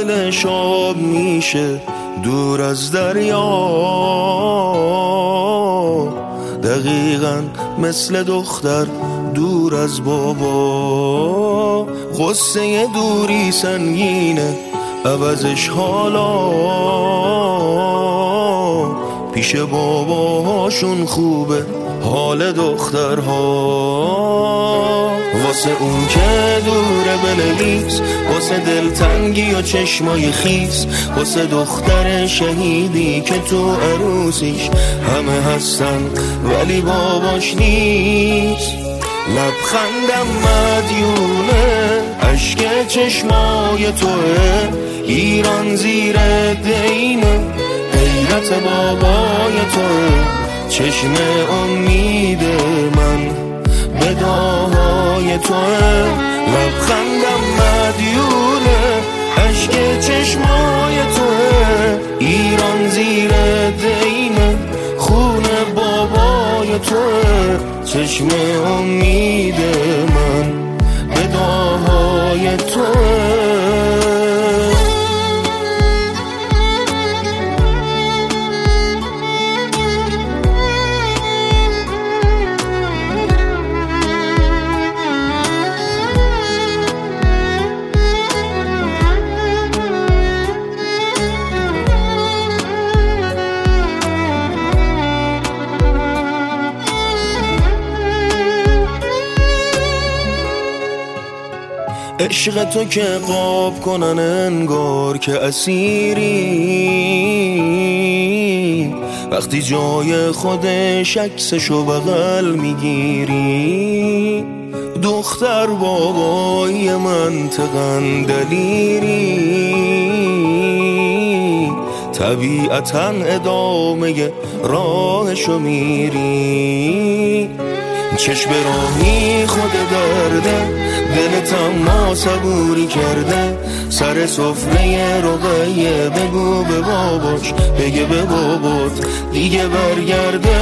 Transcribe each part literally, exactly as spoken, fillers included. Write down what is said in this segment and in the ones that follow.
دلش آب میشه دور از دریا، دقیقاً مثل دختر دور از بابا. غصه دوری سنگینه عوضش حالا، پیش باباهاشون خوبه حال دخترها. واسه اون که دوره بنویس، واسه دلتنگی و چشمای خیس، واسه دختر شهیدی که تو عروسیش همه هستن ولی باباش نیست. لبخندم مدیونه عشق چشمای توه، ایران زیر دینه غیرت بابای توه. چشم امید من به دعای توه، لبخندم مدیونه عشق چشمای توه. ایران زیر دینه خون بابای توه. چشم امید من به دعای توه. عشق تو که قاب کنن انگار که اسیری، وقتی جای خودش عکسشو بغل میگیری. دختر بابای منطقاً دلیری، طبیعتاً ادامه راهشو میری. چشم راهی خود درده، دلت اما صبوری کرده. سر سفره رقیه بگو به باباش، بگه به بابات دیگه برگرده.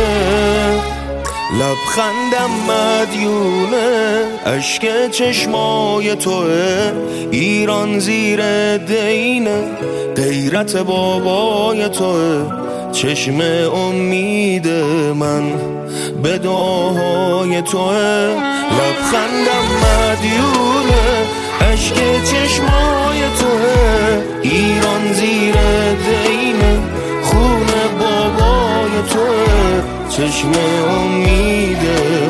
لبخندم مدیونه عشق چشمای توه، ایران زیر دینه غیرت بابای توه. چشم امید من به دعای توه، لبخندم مدیونه عشق چشمای توه. ایران زیر دینه خون بابای توه. چشم امید